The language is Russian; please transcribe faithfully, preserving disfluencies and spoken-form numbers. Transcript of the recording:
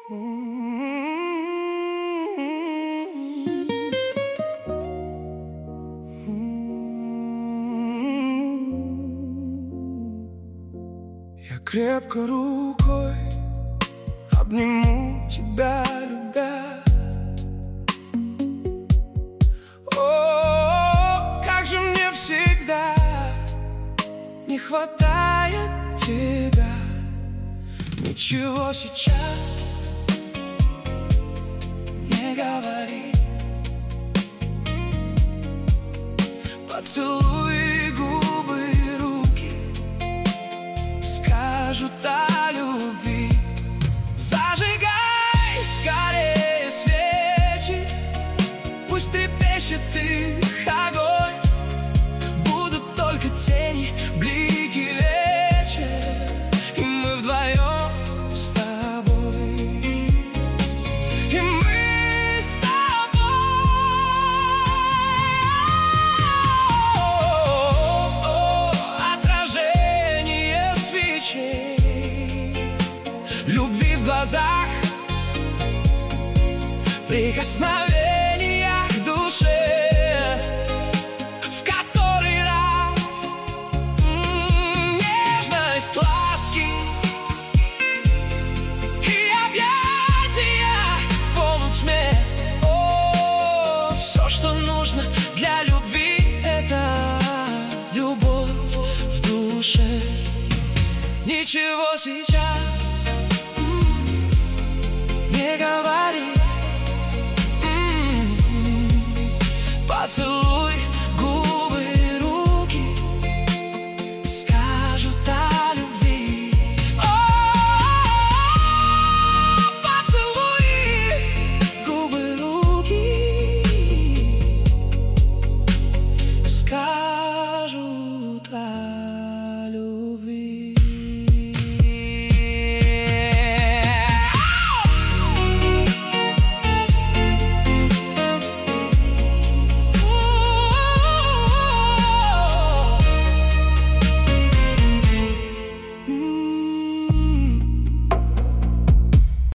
Я крепко рукой обниму тебя, любя. О, как же мне всегда не хватает тебя. Ничего сейчас не говори. Поцелуй, губы и руки скажут о любви. Зажигай скорее свечи, пусть трепещет их огонь. Будут только тени, блики, вечер, и мы вдвоем с тобой. И мы с тобой. Отражение свечей, любви в глазах, прикосновение